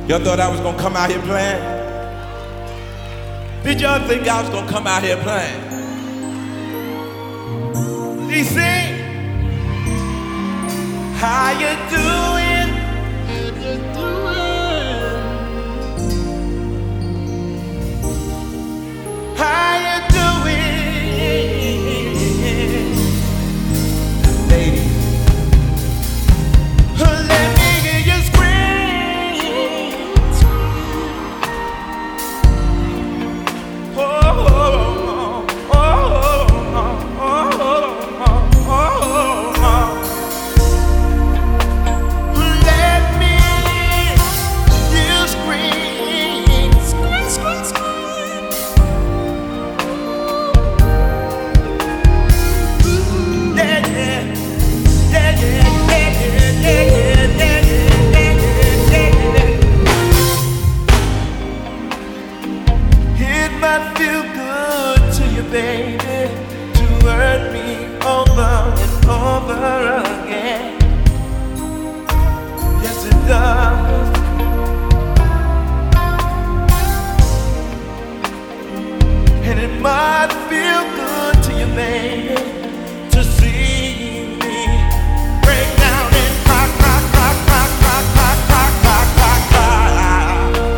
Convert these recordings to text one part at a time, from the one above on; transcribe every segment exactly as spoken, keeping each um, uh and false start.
Y'all thought I was gonna come out here playing? Did y'all think I was gonna come out here playing? D C, how you doing? How you doing? How you doing? Ladies, let me hear you scream. Oh, oh, oh, oh, oh, oh, oh. Let me hear you scream. Scream, scream, scream. Yeah, yeah, yeah, yeah, yeah, yeah, yeah, yeah, yeah, yeah. It might feel good to you, baby, to hurt me over and over again. Yes, it does. And it might feel good to you, baby, to see me break down and cry, cry, cry, cry, cry, cry, cry, cry, cry, cry.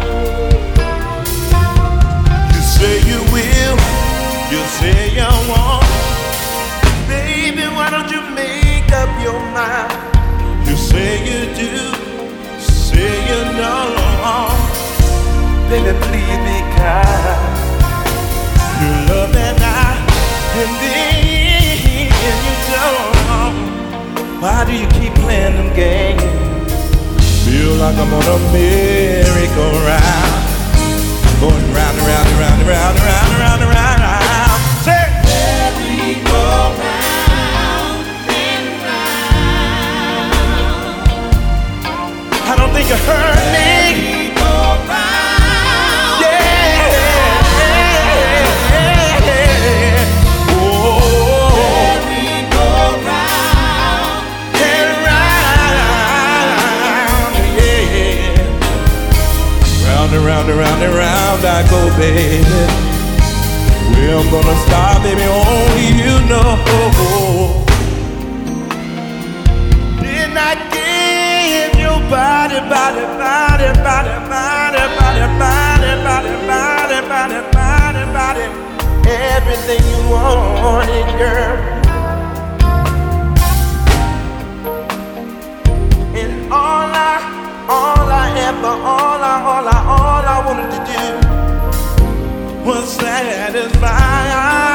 You say you will, you say you won't. Baby, why don't you make up your mind? You say you do, say you know. Baby, please be kind. You love and I, and then you don't. Why do you keep playing them games? Feel like I'm on a merry-go-round, going round and round and round and round and round and round and round. Say, merry-go-round and round. I don't think you heard me. Round and round and round I go, baby. Where I'm gonna stop, baby, only you know. Didn't I give your body, body, body, body, body, body, body, body, body, body, body, body, everything you wanted, girl? And all I All I ever, all I, all I, all I wanted to do was satisfy